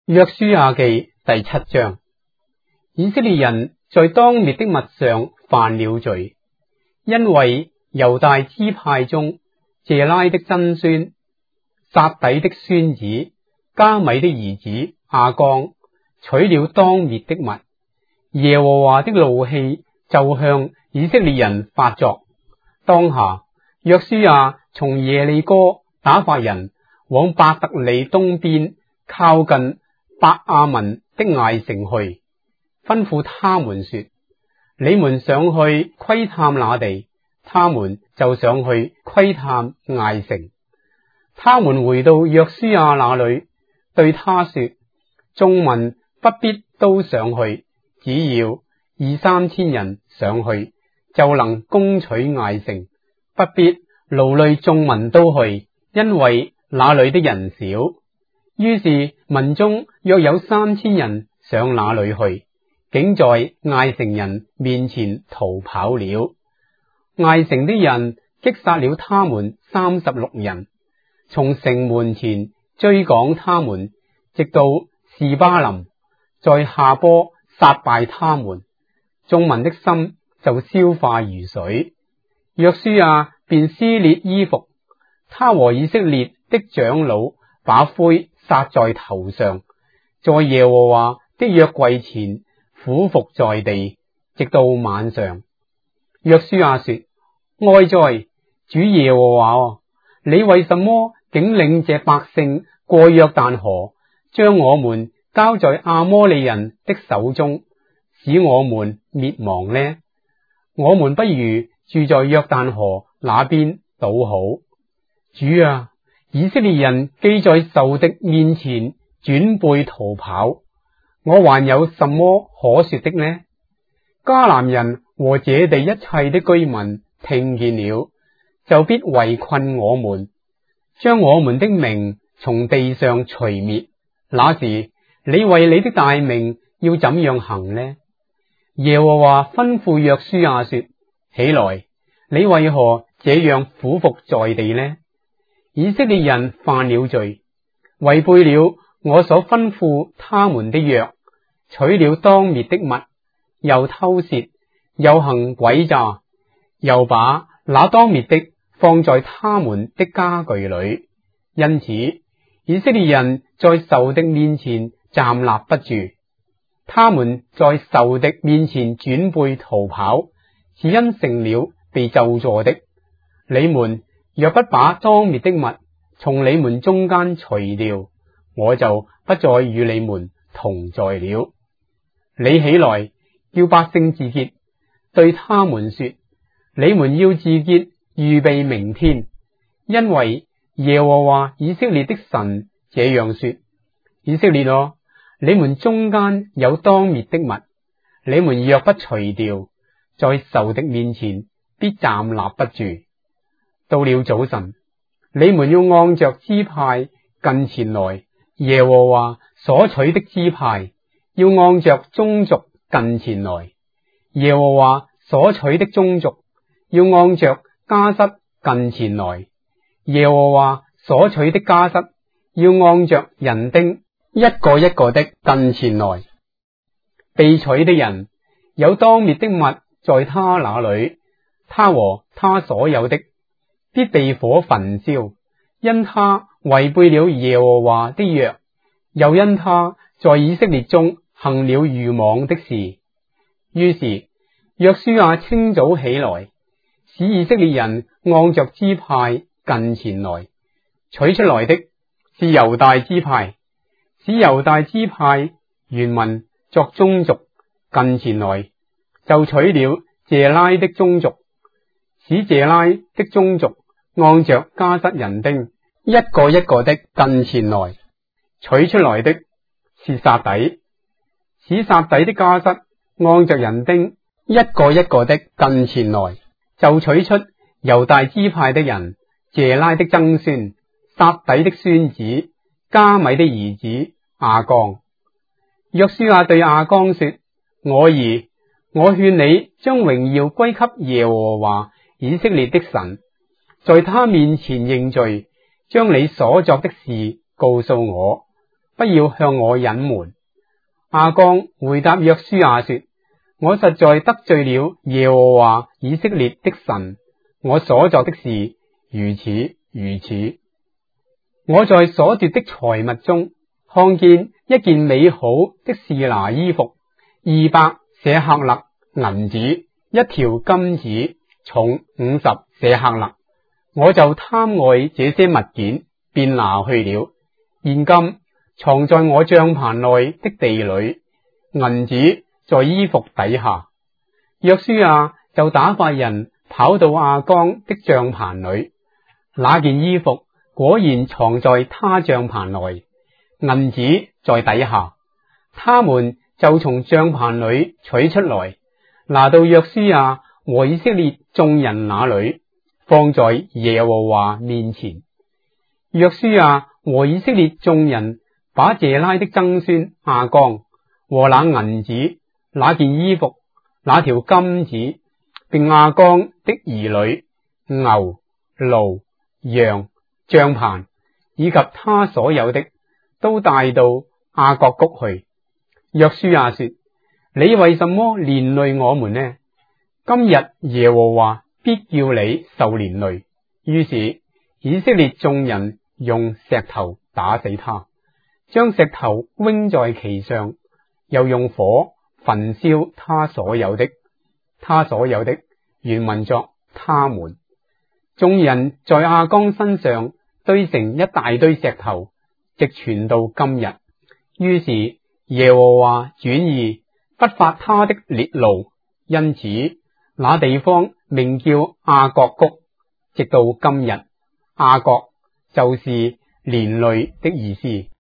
約書亞記第7章。以色列人在當滅的物上犯了罪，因為猶大支派中謝拉的曾孫撒底的孫子加米的兒子亞剛取了當滅的物，耶和華的怒氣就向以色列人發作。當下約書亞從耶利哥打發人往伯特利東邊靠近伯亞文的艾城去，吩咐他們說：你們上去窺探那地。他們就上去窺探艾城。他們回到約書亞那裏，對他說：眾民不必都上去，只要2-3千人上去，就能攻取艾城，不必勞累眾民都去，因為那裏的人少。於是民中約有3000人上那裏去，竟在艾城人面前逃跑了。艾城的人擊殺了他們36人，從城門前追趕他們，直到示巴林，在下坡殺敗他們。眾民的心就消化如水。約書亞便撕裂衣服，他和以色列的長老把灰撒在頭上，在耶和華的約櫃前俯伏在地，直到晚上。約書亞說：哀哉，主耶和華啊，你為什麼竟領這百姓過約旦河，將我們交在亞摩利人的手中，使我們滅亡呢？我們不如住在約旦河那邊倒好。主啊，以色列人既在仇敵面前轉背逃跑，我還有什麼可說的呢？迦南人和這地一切的居民聽見了，就必圍困我們，將我們的名從地上除滅。那時你為你的大名要怎樣行呢？耶和華吩咐約書亞說：起來，你為何這樣俯伏在地呢？以色列人犯了罪，違背了我所吩咐他們的約，取了當滅的物，又偷竊，又行詭詐，又把那當滅的放在他們的家具裏。因此以色列人在仇敵面前站立不住，他們在仇敵面前轉背逃跑，是因成了被咒詛的。你們若不把當滅的物從你們中間除掉，我就不再與你們同在了。你起來，叫百姓自潔，對他們說：你們要自潔，預備明天，因為耶和華以色列的神這樣說：以色列啊，你們中間有當滅的物，你們若不除掉，在仇敵面前必站立不住。到了早晨，你們要按着支派近前來，耶和華所取的支派要按着宗族近前來，耶和華所取的宗族要按着家室近前來，耶和華所取的家室要按着人丁一個一個的近前來。被取的人有當滅的物在他那裏，他和他所有的必被火焚燒，因他違背了耶和華的約，又因他在以色列中行了愚妄的事。於是約書亞清早起來，使以色列人按着支派近前來，取出來的是猶大支派，使猶大支派原民作宗族近前來，就取了謝拉的宗族，使謝拉的宗族按着家室人丁一個一個的近前來，取出來的是撒底，使撒底的家室按着人丁一個一個的近前來，就取出猶大支派的人謝拉的曾孫撒底的孫子加米的兒子亞剛。約書亞對亞剛說：我兒，我勸你將榮耀歸給耶和華以色列的神，在他面前認罪，將你所作的事告訴我， 不要向我隱瞞。亞剛回答約書亞說：我實在得罪了耶和華以色列的神，我所作的事如此如此。我在所奪的財物中看見一件美好的示拿衣服，200舍客勒銀子，一條金子重50舍客勒，我就貪愛這些物件，便拿去了。現今藏在我帳棚內的地裏，銀子在衣服底下。約書亞就打發人跑到亞剛的帳棚裏，那件衣服果然藏在他帳棚內，銀子在底下。他們就從帳棚裏取出來，拿到約書亞和以色列眾人那裏，放在耶和華面前。約書亞和以色列眾人把謝拉的曾孫亞剛和那銀子、那件衣服、那條金子，並亞剛的兒女、牛、驢、羊、帳棚以及他所有的，都帶到亞割谷去。約書亞說：你為什麼連累我們呢？今日耶和華必叫你受連累。於是以色列眾人用石頭打死他，將石頭扔在其上，又用火焚燒他所有的。他所有的原文作他們。眾人在亞剛身上堆成一大堆石頭，直傳到今日。於是耶和華轉意，不發他的烈怒，因此那地方名叫亞割谷，直到今日。亞割就是連累的意思。